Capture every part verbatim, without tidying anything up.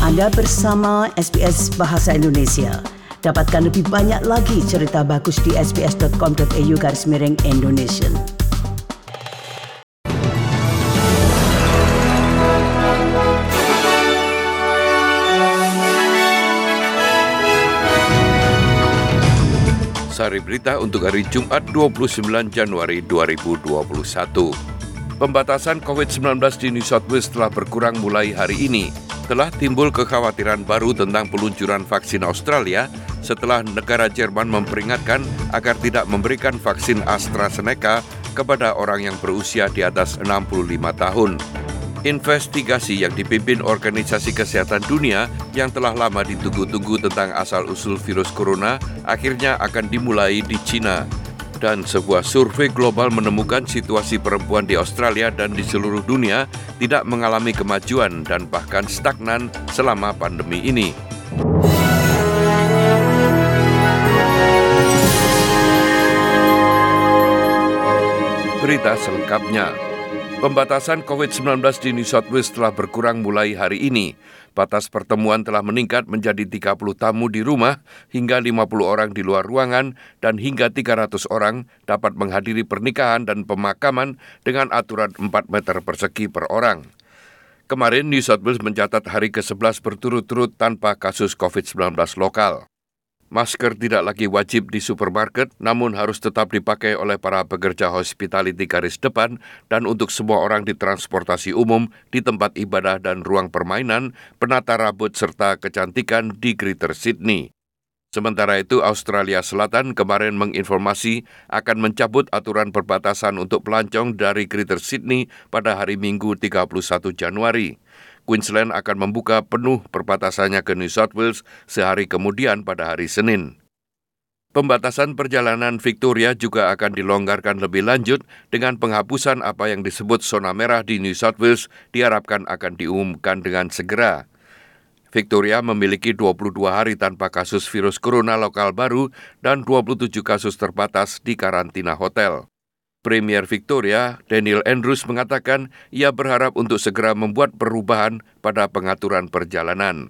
Anda bersama S B S Bahasa Indonesia. Dapatkan lebih banyak lagi cerita bagus di sbs.com.au garis miring Indonesia. Sari berita untuk hari Jumat dua puluh sembilan Januari dua ribu dua puluh satu. Pembatasan covid sembilan belas di New South Wales telah berkurang mulai hari ini. Telah timbul kekhawatiran baru tentang peluncuran vaksin Australia setelah negara Jerman memperingatkan agar tidak memberikan vaksin AstraZeneca kepada orang yang berusia di atas enam puluh lima tahun. Investigasi yang dipimpin Organisasi Kesehatan Dunia yang telah lama ditunggu-tunggu tentang asal-usul virus corona akhirnya akan dimulai di China. Dan sebuah survei global menemukan situasi perempuan di Australia dan di seluruh dunia tidak mengalami kemajuan dan bahkan stagnan selama pandemi ini. Berita selengkapnya. Pembatasan covid sembilan belas di New South Wales telah berkurang mulai hari ini. Batas pertemuan telah meningkat menjadi tiga puluh tamu di rumah, hingga lima puluh orang di luar ruangan, dan hingga tiga ratus orang dapat menghadiri pernikahan dan pemakaman dengan aturan empat meter persegi per orang. Kemarin New South Wales mencatat hari ke sebelas berturut-turut tanpa kasus covid sembilan belas lokal. Masker tidak lagi wajib di supermarket, namun harus tetap dipakai oleh para pekerja hospitality garis depan dan untuk semua orang di transportasi umum, di tempat ibadah dan ruang permainan, penata rambut serta kecantikan di Greater Sydney. Sementara itu, Australia Selatan kemarin menginformasi akan mencabut aturan perbatasan untuk pelancong dari Greater Sydney pada hari Minggu tiga puluh satu Januari. Queensland akan membuka penuh perbatasannya ke New South Wales sehari kemudian pada hari Senin. Pembatasan perjalanan Victoria juga akan dilonggarkan lebih lanjut dengan penghapusan apa yang disebut zona merah di New South Wales diharapkan akan diumumkan dengan segera. Victoria memiliki dua puluh dua hari tanpa kasus virus corona lokal baru dan dua puluh tujuh kasus terbatas di karantina hotel. Premier Victoria, Daniel Andrews mengatakan ia berharap untuk segera membuat perubahan pada pengaturan perjalanan.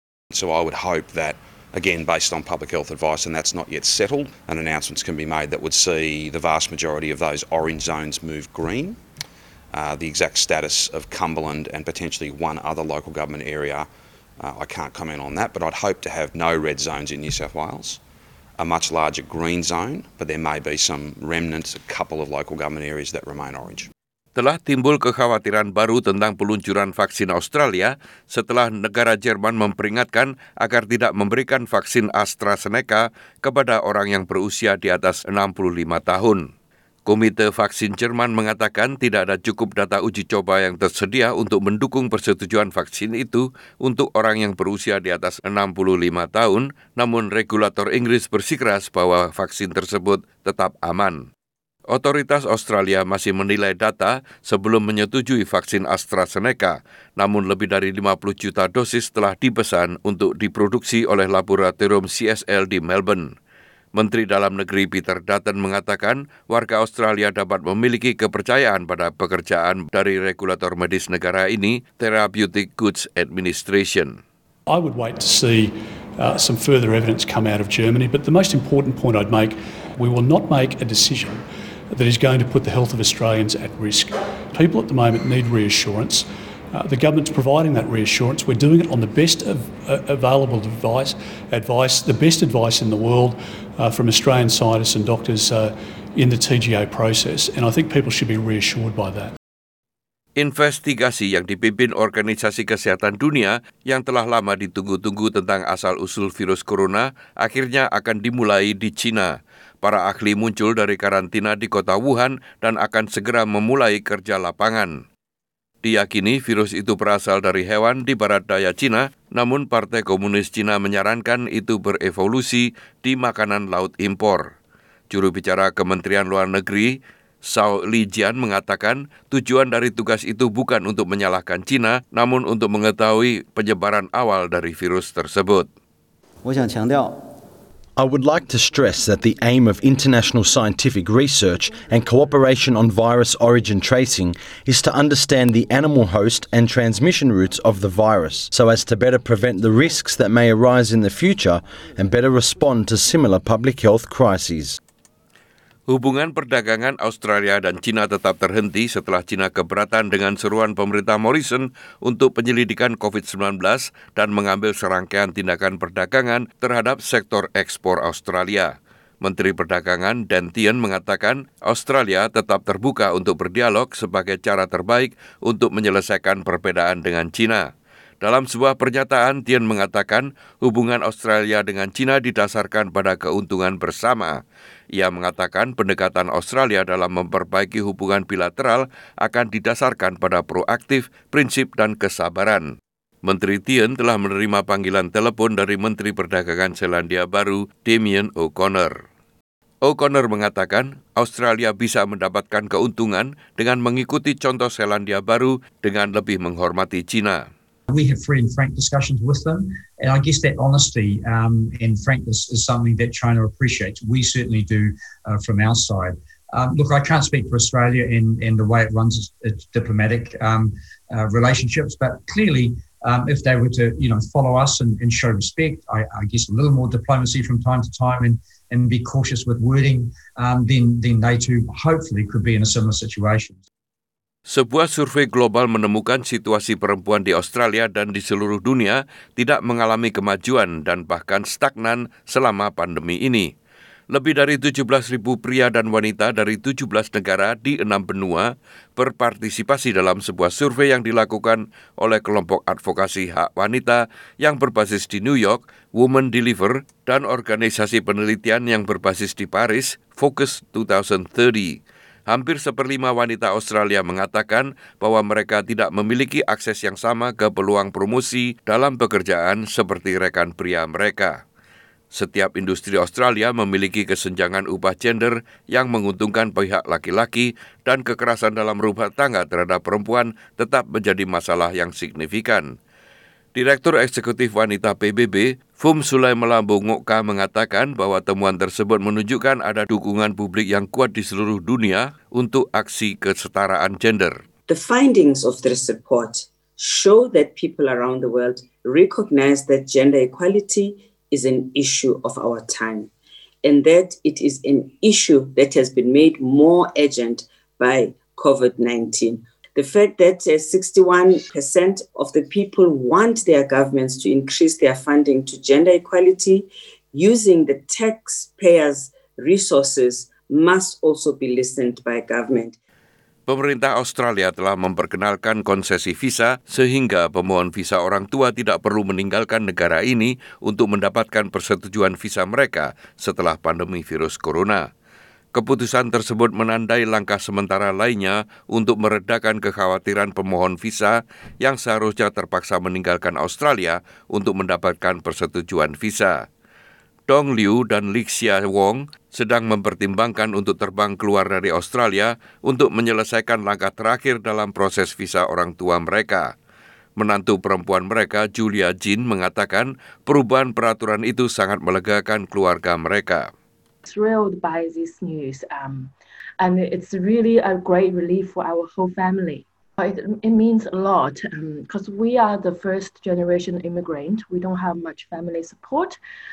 So I would hope that, again, based on public health advice, and that's not yet settled, and announcements can be made that would see the vast majority of those orange zones move green. Uh, the exact status of Cumberland and potentially one other local government area, uh, I can't comment on that, but I'd hope to have no red zones in New South Wales. A much larger green zone, but there may be some remnants, a couple of local government areas that remain orange. Telah timbul kekhawatiran baru tentang peluncuran vaksin Australia setelah negara Jerman memperingatkan agar tidak memberikan vaksin AstraZeneca kepada orang yang berusia di atas enam puluh lima tahun. Komite Vaksin Jerman mengatakan tidak ada cukup data uji coba yang tersedia untuk mendukung persetujuan vaksin itu untuk orang yang berusia di atas enam puluh lima tahun, namun regulator Inggris bersikeras bahwa vaksin tersebut tetap aman. Otoritas Australia masih menilai data sebelum menyetujui vaksin AstraZeneca, namun lebih dari lima puluh juta dosis telah dipesan untuk diproduksi oleh laboratorium C S L di Melbourne. Menteri Dalam Negeri Peter Dutton mengatakan warga Australia dapat memiliki kepercayaan pada pekerjaan dari regulator medis negara ini, Therapeutic Goods Administration. I would wait to see uh, some further evidence come out of Germany, but the most important point I'd make, we will not make a decision that is going to put the health of Australians at risk. People at the moment need reassurance. Uh, the government's providing that reassurance. We're doing it on the best of, uh, available advice, advice, the best advice in the world uh, from Australian scientists and doctors uh, in the T G A process. And I think people should be reassured by that. Investigasi yang dipimpin Organisasi Kesehatan Dunia yang telah lama ditunggu-tunggu tentang asal-usul virus corona akhirnya akan dimulai di China. Para ahli muncul dari karantina di kota Wuhan dan akan segera memulai kerja lapangan. Diyakini virus itu berasal dari hewan di barat daya Cina, namun Partai Komunis Cina menyarankan itu berevolusi di makanan laut impor. Juru bicara Kementerian Luar Negeri, Zhao Lijian mengatakan tujuan dari tugas itu bukan untuk menyalahkan Cina, namun untuk mengetahui penyebaran awal dari virus tersebut. I would like to stress that the aim of international scientific research and cooperation on virus origin tracing is to understand the animal host and transmission routes of the virus so as to better prevent the risks that may arise in the future and better respond to similar public health crises. Hubungan perdagangan Australia dan China tetap terhenti setelah China keberatan dengan seruan pemerintah Morrison untuk penyelidikan covid sembilan belas dan mengambil serangkaian tindakan perdagangan terhadap sektor ekspor Australia. Menteri Perdagangan Dan Tehan mengatakan Australia tetap terbuka untuk berdialog sebagai cara terbaik untuk menyelesaikan perbedaan dengan China. Dalam sebuah pernyataan, Tehan mengatakan hubungan Australia dengan China didasarkan pada keuntungan bersama. Ia mengatakan pendekatan Australia dalam memperbaiki hubungan bilateral akan didasarkan pada proaktif, prinsip dan kesabaran. Menteri Tehan telah menerima panggilan telepon dari Menteri Perdagangan Selandia Baru, Damien O'Connor. O'Connor mengatakan Australia bisa mendapatkan keuntungan dengan mengikuti contoh Selandia Baru dengan lebih menghormati China. We have free and frank discussions with them, and I guess that honesty um, and frankness is something that China appreciates. We certainly do uh, from our side. Um, look, I can't speak for Australia and, and the way it runs its, its diplomatic um, uh, relationships, but clearly um, if they were to you know, follow us and, and show respect, I, I guess a little more diplomacy from time to time and, and be cautious with wording, um, then, then they too hopefully could be in a similar situation. Sebuah survei global menemukan situasi perempuan di Australia dan di seluruh dunia tidak mengalami kemajuan dan bahkan stagnan selama pandemi ini. Lebih dari tujuh belas ribu pria dan wanita dari tujuh belas negara di enam benua berpartisipasi dalam sebuah survei yang dilakukan oleh kelompok advokasi hak wanita yang berbasis di New York, Women Deliver, dan organisasi penelitian yang berbasis di Paris, Focus dua ribu tiga puluh. Hampir seperlima wanita Australia mengatakan bahwa mereka tidak memiliki akses yang sama ke peluang promosi dalam pekerjaan seperti rekan pria mereka. Setiap industri Australia memiliki kesenjangan upah gender yang menguntungkan pihak laki-laki dan kekerasan dalam rumah tangga terhadap perempuan tetap menjadi masalah yang signifikan. Direktur Eksekutif Wanita P B B, Fum Sulaimala Bongokka mengatakan bahwa temuan tersebut menunjukkan ada dukungan publik yang kuat di seluruh dunia untuk aksi kesetaraan gender. The findings of this report show that people around the world recognize that gender equality is an issue of our time and that it is an issue that has been made more urgent by covid nineteen. The fact that uh, sixty-one percent of the people want their governments to increase their funding to gender equality using the taxpayers' resources must also be listened by government. Pemerintah Australia telah memperkenalkan konsesi visa sehingga pemohon visa orang tua tidak perlu meninggalkan negara ini untuk mendapatkan persetujuan visa mereka setelah pandemi virus corona. Keputusan tersebut menandai langkah sementara lainnya untuk meredakan kekhawatiran pemohon visa yang seharusnya terpaksa meninggalkan Australia untuk mendapatkan persetujuan visa. Dong Liu dan Lixia Wong sedang mempertimbangkan untuk terbang keluar dari Australia untuk menyelesaikan langkah terakhir dalam proses visa orang tua mereka. Menantu perempuan mereka, Julia Jin, mengatakan perubahan peraturan itu sangat melegakan keluarga mereka. Thrilled by this news, um, and it's really a great relief for our whole family. It, it means a lot because um, we are the first generation immigrant. We don't have much family support.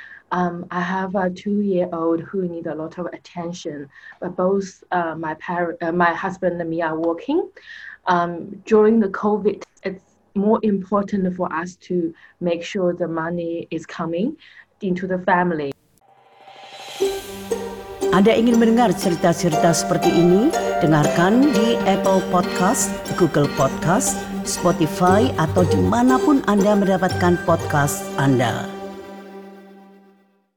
Um, I have a two-year-old who need a lot of attention, but both uh, my parent, uh, my husband and me are working. Um, during the COVID, it's more important for us to make sure the money is coming into the family. Anda ingin mendengar cerita-cerita seperti ini? Dengarkan di Apple Podcast, Google Podcast, Spotify, atau dimanapun Anda mendapatkan podcast Anda.